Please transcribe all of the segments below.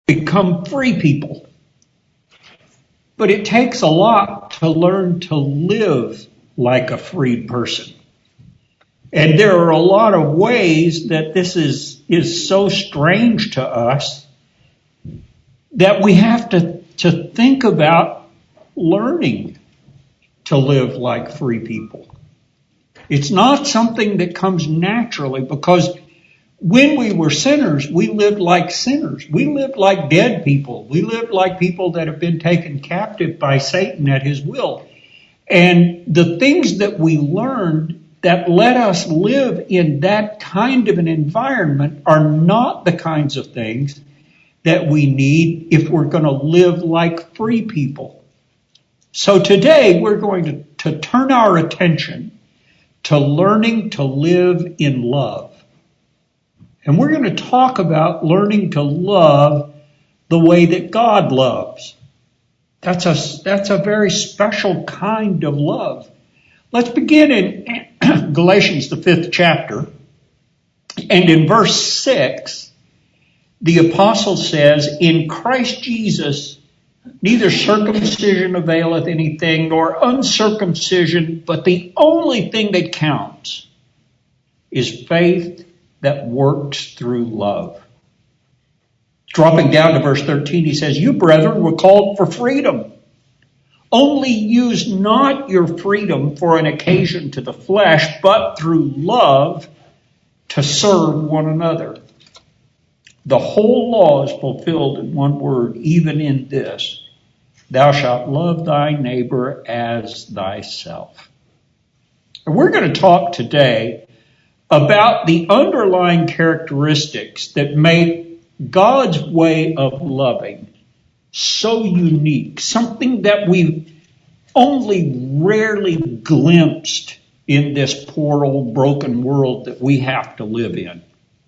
become free people. But it takes a lot to learn to live like a freed person. And there are a lot of ways that this is so strange to us that we have to think about learning to live like free people. It's not something that comes naturally, because when we were sinners, we lived like sinners. We lived like dead people. We lived like people that have been taken captive by Satan at his will. And the things that we learned that let us live in that kind of an environment are not the kinds of things that we need if we're going to live like free people. So today we're going to turn our attention to learning to live in love. And we're going to talk about learning to love the way that God loves. That's a very special kind of love. Let's begin in Galatians, the 5th chapter. And in verse 6, the apostle says, in Christ Jesus, neither circumcision availeth anything, nor uncircumcision, but the only thing that counts is faith that works through love. Dropping down to verse 13, he says, you brethren were called for freedom. Only use not your freedom for an occasion to the flesh, but through love to serve one another. The whole law is fulfilled in one word, even in this: thou shalt love thy neighbor as thyself. And we're going to talk today about the underlying characteristics that make God's way of loving so unique, something that we've only rarely glimpsed in this poor old broken world that we have to live in.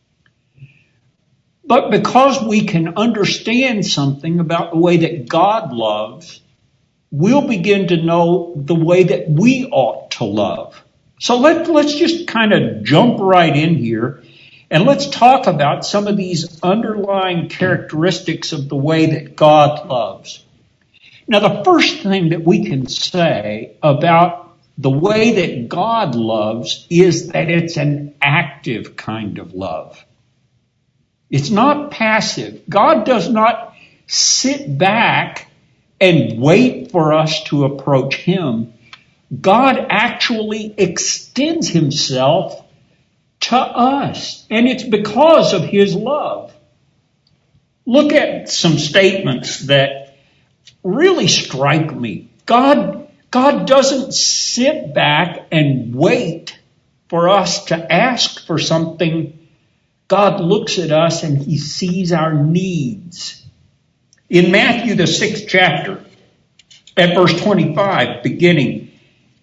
But because we can understand something about the way that God loves, we'll begin to know the way that we ought to love. So let's just kind of jump right in here, and let's talk about some of these underlying characteristics of the way that God loves. Now, the first thing that we can say about the way that God loves is that it's an active kind of love. It's not passive. God does not sit back and wait for us to approach him. God actually extends himself to us, and it's because of his love. Look at some statements that really strike me. God doesn't sit back and wait for us to ask for something. God looks at us and he sees our needs. In Matthew, the 6th chapter, at verse 25, beginning,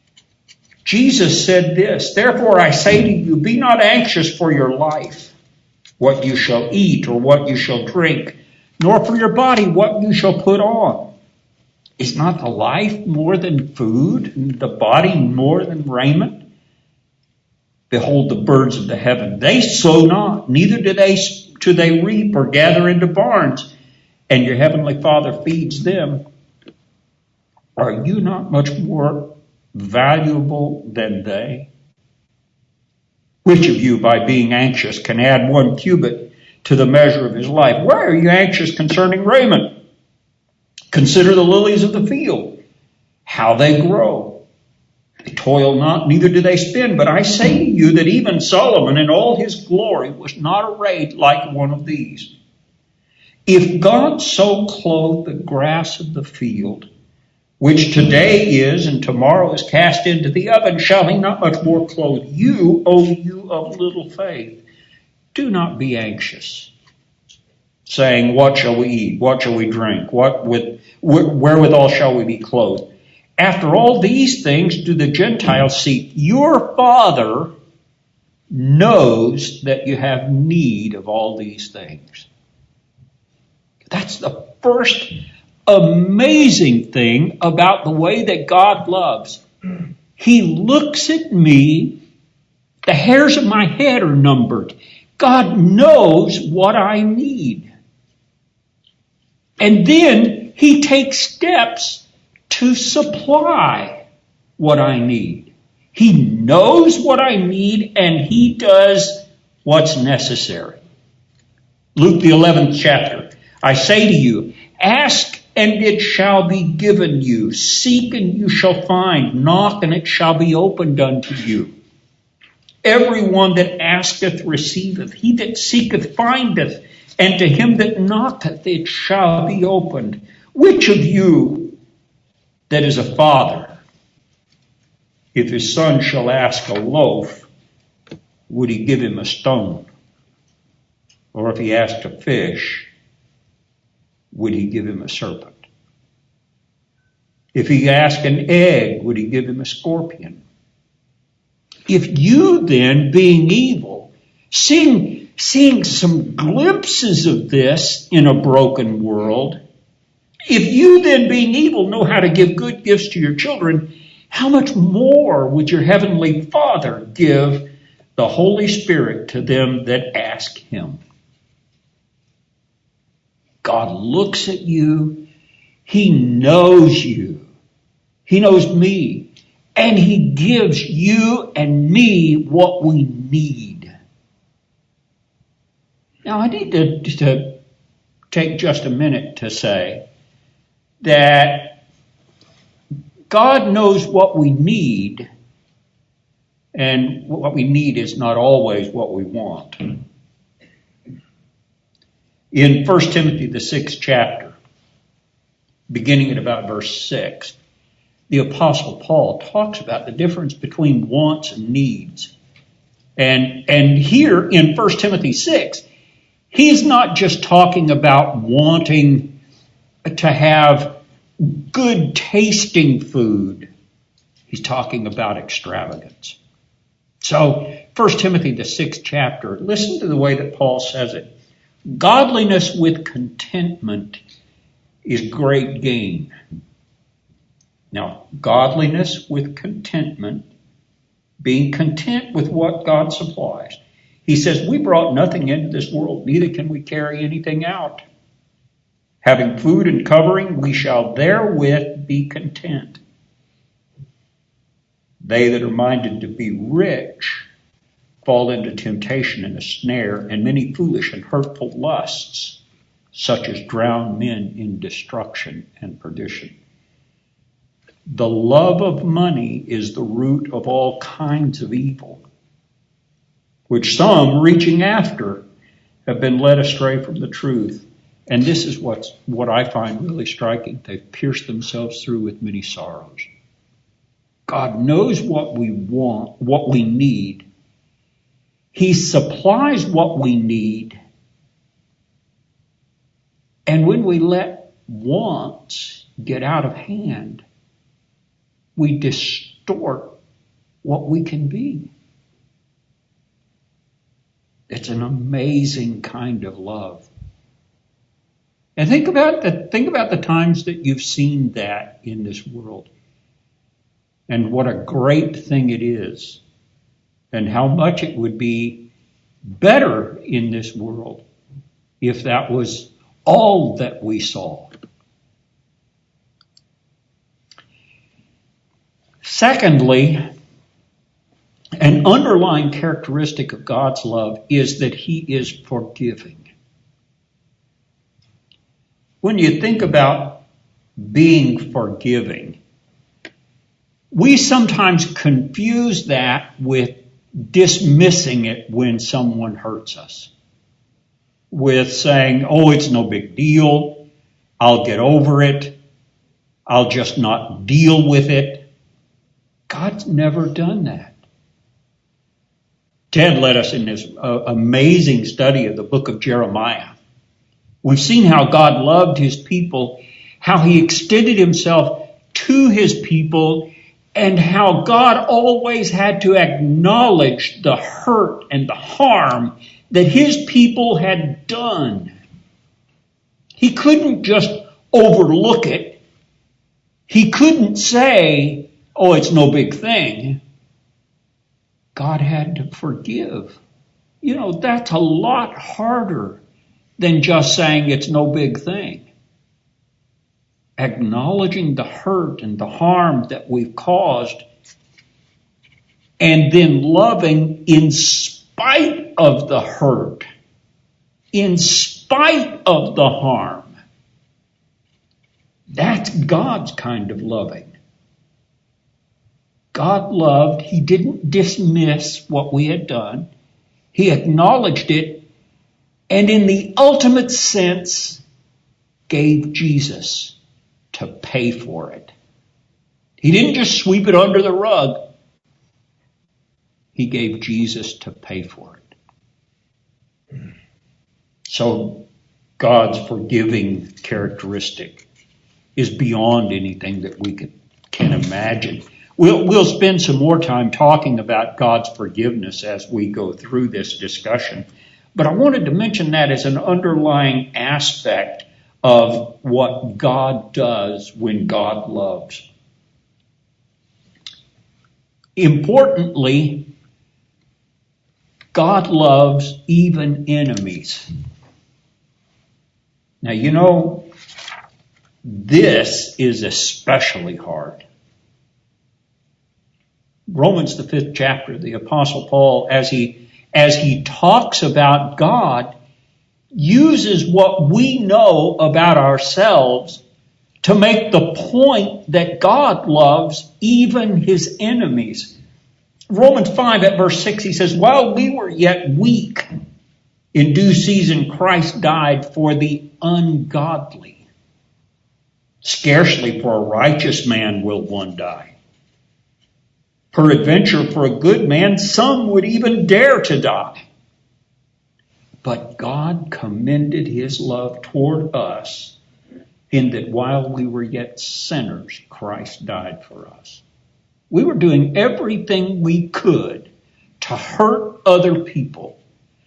Jesus said this: therefore I say to you, be not anxious for your life, what you shall eat or what you shall drink, nor for your body what you shall put on. Is not the life more than food, and the body more than raiment? Behold the birds of the heaven, they sow not, neither do they reap or gather into barns, and your heavenly Father feeds them. Are you not much more valuable than they? Which of you, by being anxious, can add 1 cubit to the measure of his life? Why are you anxious concerning raiment? Consider the lilies of the field, how they grow. They toil not, neither do they spin. But I say to you that even Solomon in all his glory was not arrayed like one of these. If God so clothed the grass of the field, which today is and tomorrow is cast into the oven, shall he not much more clothe you, O you of little faith? Do not be anxious, saying, what shall we eat? What shall we drink? Wherewithal shall we be clothed? After all these things do the Gentiles seek. Your Father knows that you have need of all these things. That's the first amazing thing about the way that God loves. He looks at me. The hairs of my head are numbered. God knows what I need. And then he takes steps to supply what I need. He knows what I need, and he does what's necessary. Luke the 11th chapter. I say to you, ask and it shall be given you. Seek and you shall find. Knock and it shall be opened unto you. Everyone that asketh receiveth. He that seeketh findeth. And to him that knocketh it shall be opened. Which of you that is a father, if his son shall ask a loaf, would he give him a stone? Or if he asked a fish, would he give him a serpent? If he asked an egg, would he give him a scorpion? If you then, being evil, seeing some glimpses of this in a broken world, if you then, being evil, know how to give good gifts to your children, how much more would your heavenly Father give the Holy Spirit to them that ask him? God looks at you. He knows you. He knows me. And he gives you and me what we need. Now, I need to take just a minute to say that God knows what we need, and what we need is not always what we want. In 1 Timothy, the 6th chapter, beginning at about verse 6, the Apostle Paul talks about the difference between wants and needs. And here in 1 Timothy 6, he's not just talking about wanting to have good tasting food. He's talking about extravagance. So 1 Timothy, the 6th chapter, listen to the way that Paul says it. Godliness with contentment is great gain. Now, godliness with contentment, being content with what God supplies. He says, we brought nothing into this world, neither can we carry anything out. Having food and covering, we shall therewith be content. They that are minded to be rich fall into temptation and a snare, and many foolish and hurtful lusts, such as drown men in destruction and perdition. The love of money is the root of all kinds of evil, which some, reaching after, have been led astray from the truth. And this is what I find really striking. They've pierced themselves through with many sorrows. God knows what we want, what we need. He supplies what we need. And when we let wants get out of hand, we distort what we can be. It's an amazing kind of love. And think about the times that you've seen that in this world. And what a great thing it is. And how much it would be better in this world if that was all that we saw. Secondly, an underlying characteristic of God's love is that he is forgiving. When you think about being forgiving, we sometimes confuse that with dismissing it when someone hurts us. With saying, oh, it's no big deal. I'll get over it. I'll just not deal with it. God's never done that. Ted led us in this amazing study of the book of Jeremiah. We've seen how God loved his people, how he extended himself to his people, and how God always had to acknowledge the hurt and the harm that his people had done. He couldn't just overlook it. He couldn't say, oh, it's no big thing. God had to forgive. You know, that's a lot harder than just saying it's no big thing. acknowledging the hurt and the harm that we've caused, and then loving in spite of the hurt, in spite of the harm. That's God's kind of loving. God loved. He didn't dismiss what we had done. He acknowledged it, and in the ultimate sense, gave Jesus to pay for it. He didn't just sweep it under the rug. He gave Jesus to pay for it. So God's forgiving characteristic is beyond anything that we can imagine. We'll spend some more time talking about God's forgiveness as we go through this discussion. But I wanted to mention that as an underlying aspect of what God does when God loves. Importantly, God loves even enemies. Now, you know, this is especially hard. Romans, the 5th chapter, the Apostle Paul, as he talks about God, uses what we know about ourselves to make the point that God loves even his enemies. Romans 5 at verse 6, he says, while we were yet weak, in due season Christ died for the ungodly. Scarcely for a righteous man will one die. Peradventure, for a good man, some would even dare to die. But God commended his love toward us in that while we were yet sinners, Christ died for us. We were doing everything we could to hurt other people,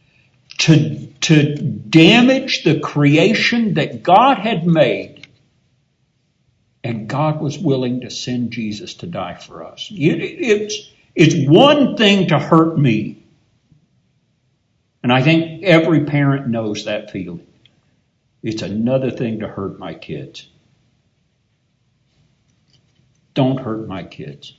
to damage the creation that God had made. And God was willing to send Jesus to die for us. It's one thing to hurt me. And I think every parent knows that feeling. It's another thing to hurt my kids. Don't hurt my kids.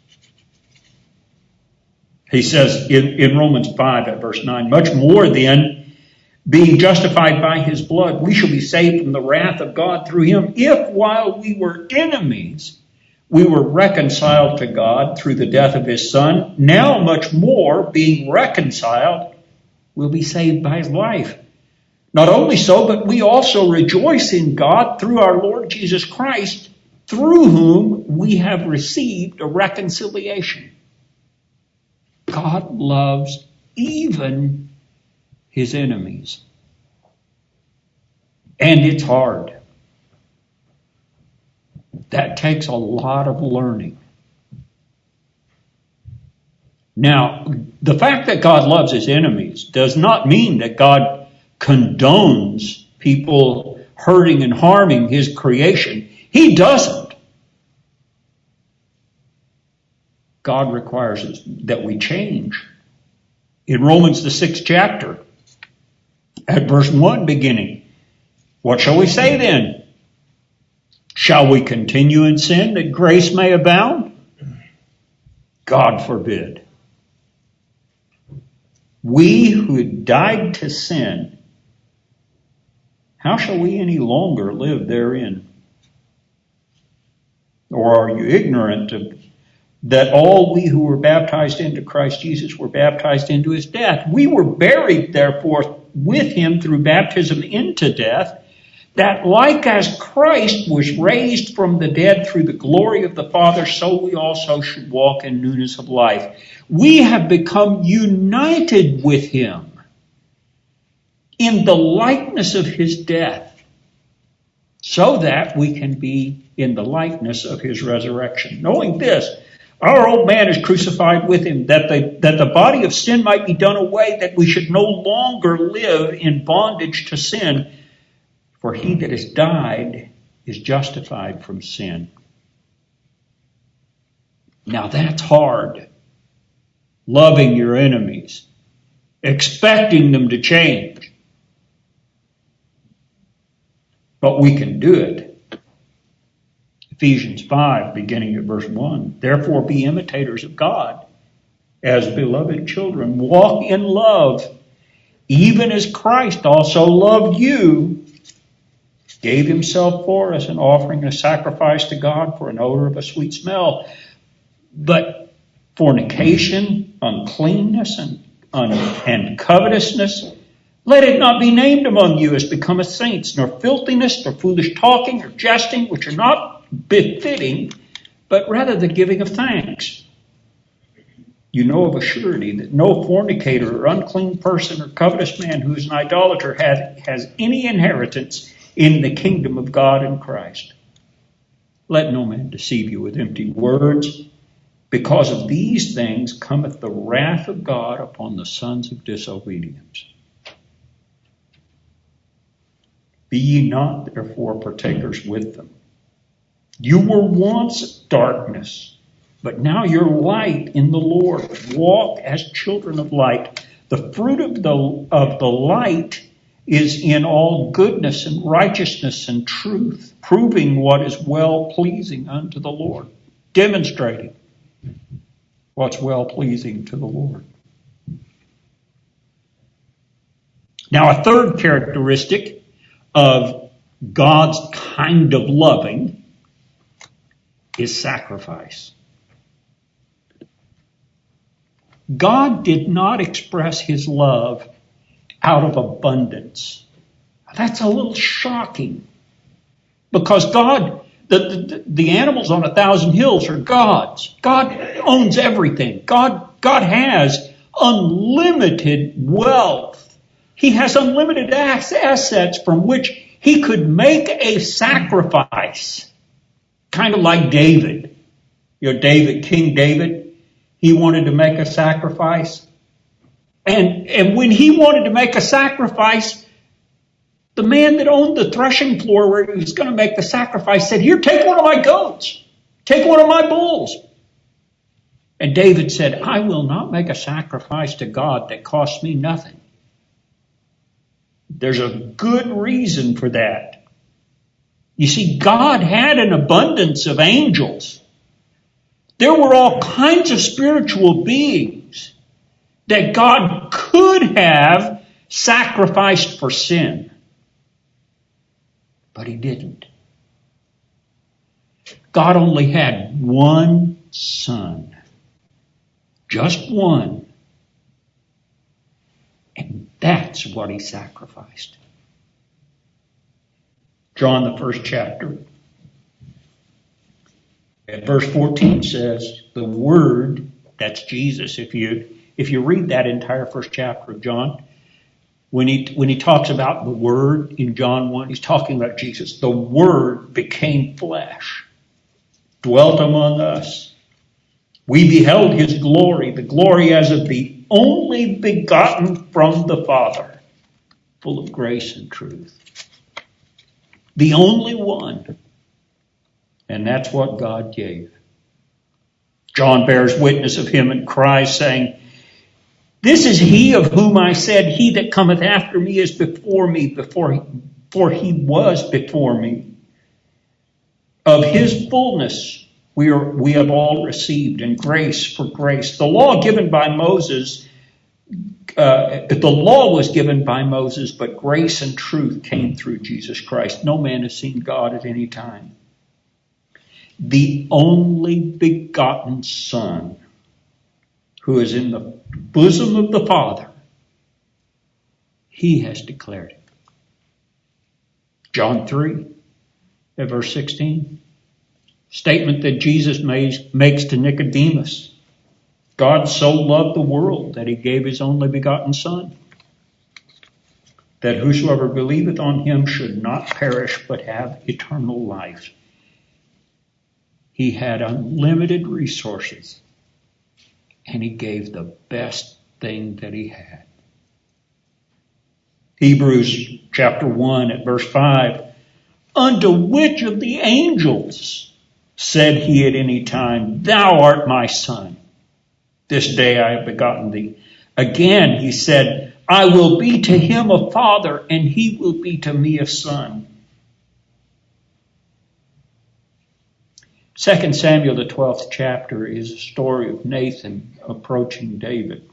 He says in Romans 5 at verse 9, much more then, being justified by his blood, we shall be saved from the wrath of God through him, if while we were enemies, we were reconciled to God through the death of his Son. Now much more, being reconciled, we'll be saved by his life. Not only so, but we also rejoice in God through our Lord Jesus Christ, through whom we have received a reconciliation. God loves even his enemies. And it's hard. That takes a lot of learning. Now, the fact that God loves his enemies does not mean that God condones people hurting and harming his creation. He doesn't. God requires us that we change. In Romans, the 6th chapter, at verse 1 beginning, what shall we say then? Shall we continue in sin that grace may abound? God forbid. We who died to sin, how shall we any longer live therein? Or are you ignorant of that all we who were baptized into Christ Jesus were baptized into his death? We were buried, therefore, with him through baptism into death, that like as Christ was raised from the dead through the glory of the Father, so we also should walk in newness of life. We have become united with him in the likeness of his death, so that we can be in the likeness of his resurrection. Knowing this, our old man is crucified with him, that the body of sin might be done away, that we should no longer live in bondage to sin. For he that has died is justified from sin. Now that's hard. Loving your enemies, expecting them to change. But we can do it. Ephesians 5, beginning at verse 1. Therefore be imitators of God as beloved children. Walk in love, even as Christ also loved you, gave himself for us, an offering and a sacrifice to God for an odor of a sweet smell. But fornication, uncleanness, and covetousness, let it not be named among you as becometh saints, nor filthiness, nor foolish talking, or jesting, which are not befitting, but rather the giving of thanks. You know of a surety that no fornicator or unclean person or covetous man who is an idolater has any inheritance in the kingdom of God and Christ. Let no man deceive you with empty words. Because of these things cometh the wrath of God upon the sons of disobedience. Be ye not therefore partakers with them. You were once darkness, but now you're light in the Lord. Walk as children of light. The fruit of the light is in all goodness and righteousness and truth, proving what is well pleasing unto the Lord, demonstrating what's well pleasing to the Lord. Now, a third characteristic of God's kind of loving is sacrifice. God did not express his love out of abundance. That's a little shocking, because God, the animals on 1,000 hills are God's. God owns everything. God has unlimited wealth. He has unlimited assets from which he could make a sacrifice. Kind of like David. King David, he wanted to make a sacrifice. And when he wanted to make a sacrifice, the man that owned the threshing floor where he was going to make the sacrifice said, "Here, take one of my goats. Take one of my bulls." And David said, "I will not make a sacrifice to God that costs me nothing." There's a good reason for that. You see, God had an abundance of angels. There were all kinds of spiritual beings that God could have sacrificed for sin. But he didn't. God only had one son. Just one. And that's what he sacrificed. John, the first chapter, at verse 14 says, the Word, that's Jesus. If you read that entire first chapter of John, when he talks about the Word in John 1, he's talking about Jesus. The Word became flesh, dwelt among us. We beheld his glory, the glory as of the only begotten from the Father, full of grace and truth. The only one. And that's what God gave. John bears witness of him and cries, saying, "This is he of whom I said, he that cometh after me is before me, for he was before me. Of his fullness we have all received, and grace for grace." The law given by Moses, the law was given by Moses, but grace and truth came through Jesus Christ. No man has seen God at any time. The only begotten Son, who is in the bosom of the Father, he has declared it. John 3, at verse 16, statement that Jesus makes to Nicodemus. God so loved the world that he gave his only begotten Son, that whosoever believeth on him should not perish but have eternal life. He had unlimited resources, and he gave the best thing that he had. Hebrews chapter 1 at verse 5, unto which of the angels said he at any time, "Thou art my Son, this day I have begotten thee"? Again he said, "I will be to him a father, and he will be to me a son." 2 Samuel, the 12th chapter, is a story of Nathan approaching David.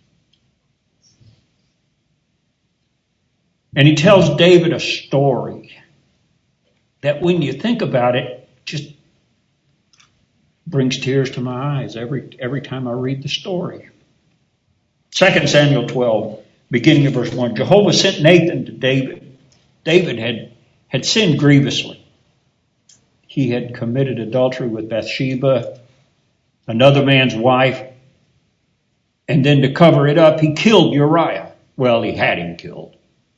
And he tells David a story that when you think about it, just brings tears to my eyes every time I read the story. 2 Samuel 12, beginning of verse 1. Jehovah sent Nathan to David. David had sinned grievously. He had committed adultery with Bathsheba, another man's wife, and then to cover it up, he killed Uriah. Well, he had him killed.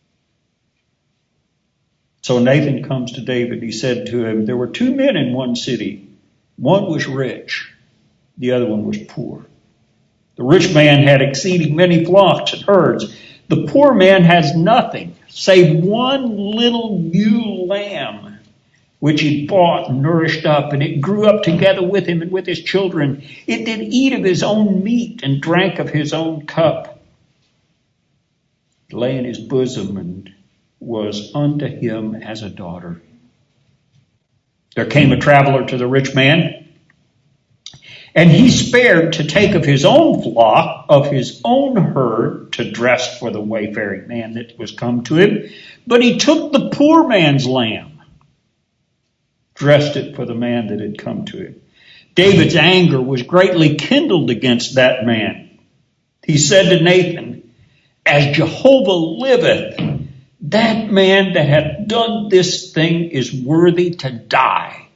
So Nathan comes to David. He said to him, there were two men in one city. One was rich, the other one was poor. The rich man had exceeding many flocks and herds. The poor man has nothing save one little ewe lamb, which he bought and nourished up, and it grew up together with him and with his children. It did eat of his own meat and drank of his own cup. It lay in his bosom and was unto him as a daughter. There came a traveler to the rich man, and he spared to take of his own flock, of his own herd, to dress for the wayfaring man that was come to him. But he took the poor man's lamb, dressed it for the man that had come to him. David's anger was greatly kindled against that man. He said to Nathan, as Jehovah liveth, that man that hath done this thing is worthy to die.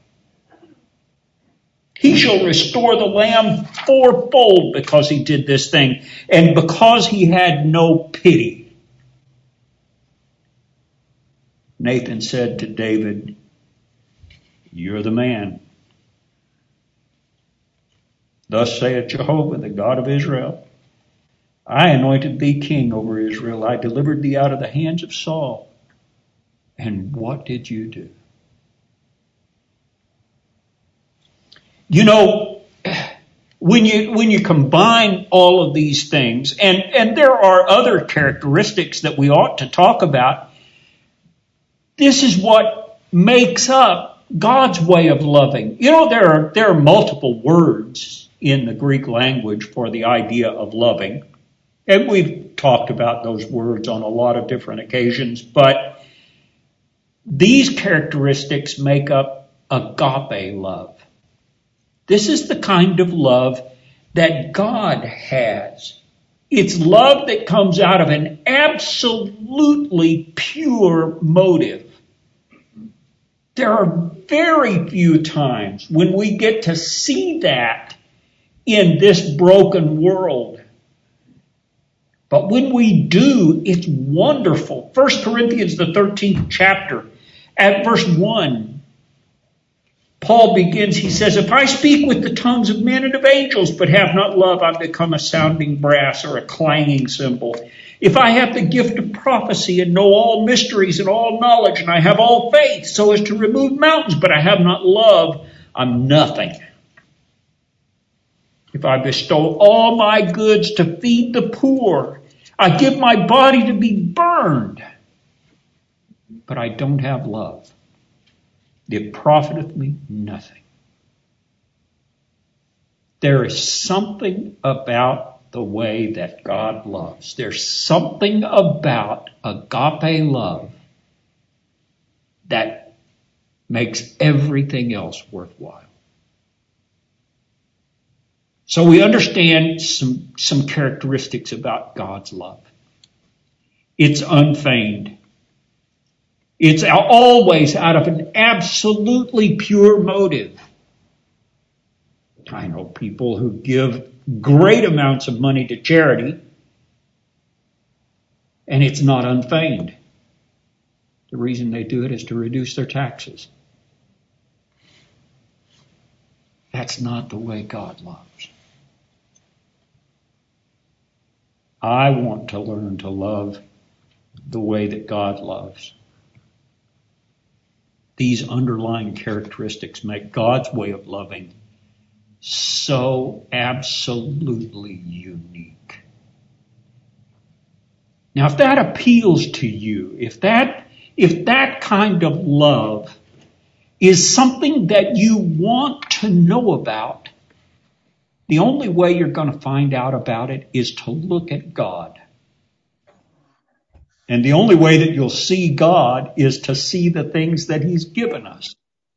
He shall restore the lamb fourfold because he did this thing, and because he had no pity. Nathan said to David, you're the man. Thus saith Jehovah, the God of Israel, I anointed thee king over Israel. I delivered thee out of the hands of Saul. And what did you do? You know, when you combine all of these things, and there are other characteristics that we ought to talk about, this is what makes up God's way of loving. You know, there are multiple words in the Greek language for the idea of loving. And we've talked about those words on a lot of different occasions, but these characteristics make up agape love. This is the kind of love that God has. It's love that comes out of an absolutely pure motive. There are very few times when we get to see that in this broken world. But when we do, it's wonderful. 1 Corinthians, the 13th chapter, at verse 1, Paul begins, he says, if I speak with the tongues of men and of angels, but have not love, I become a sounding brass or a clanging cymbal. If I have the gift of prophecy and know all mysteries and all knowledge, and I have all faith so as to remove mountains, but I have not love, I'm nothing. If I bestow all my goods to feed the poor, I give my body to be burned, but I don't have love, it profiteth me nothing. There is something about the way that God loves. There's something about agape love that makes everything else worthwhile. So we understand some characteristics about God's love. It's unfeigned. It's always out of an absolutely pure motive. I know people who give great amounts of money to charity, and it's not unfeigned. The reason they do it is to reduce their taxes. That's not the way God loves. I want to learn to love the way that God loves. These underlying characteristics make God's way of loving so absolutely unique. Now, if that appeals to you, if that kind of love is something that you want to know about, the only way you're going to find out about it is to look at God. And the only way that you'll see God is to see the things that He's given us.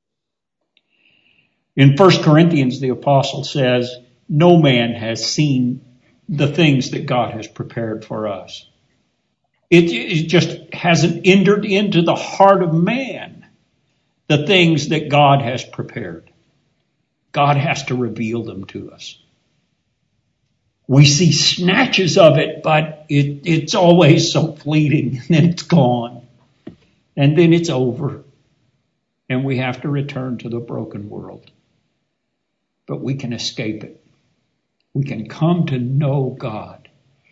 In 1 Corinthians, the apostle says, no man has seen the things that God has prepared for us. It just hasn't entered into the heart of man, the things that God has prepared. God has to reveal them to us. We see snatches of it, but it's always so fleeting, and then it's gone. And then it's over. And we have to return to the broken world. But we can escape it. We can come to know God.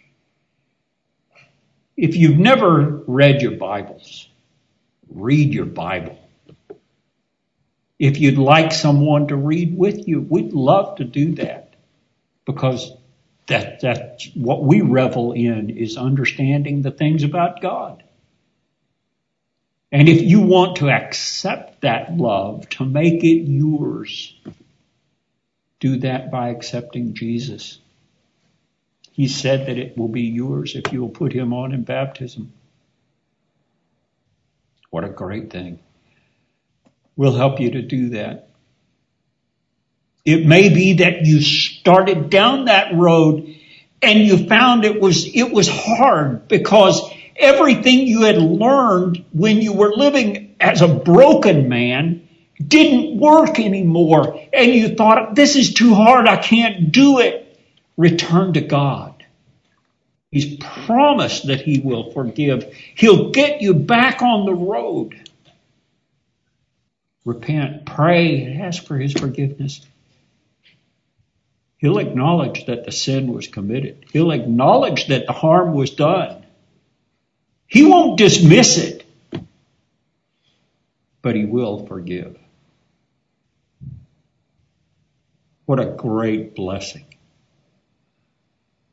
If you've never read your Bibles, read your Bible. If you'd like someone to read with you, we'd love to do that, because that's what we revel in, is understanding the things about God. And if you want to accept that love, to make it yours, do that by accepting Jesus. He said that it will be yours if you will put Him on in baptism. What a great thing. We'll help you to do that. It may be that you started down that road and you found it was hard, because everything you had learned when you were living as a broken man didn't work anymore. And you thought, this is too hard, I can't do it. Return to God. He's promised that He will forgive. He'll get you back on the road. Repent, pray, and ask for His forgiveness. He'll acknowledge that the sin was committed. He'll acknowledge that the harm was done. He won't dismiss it, but He will forgive. What a great blessing.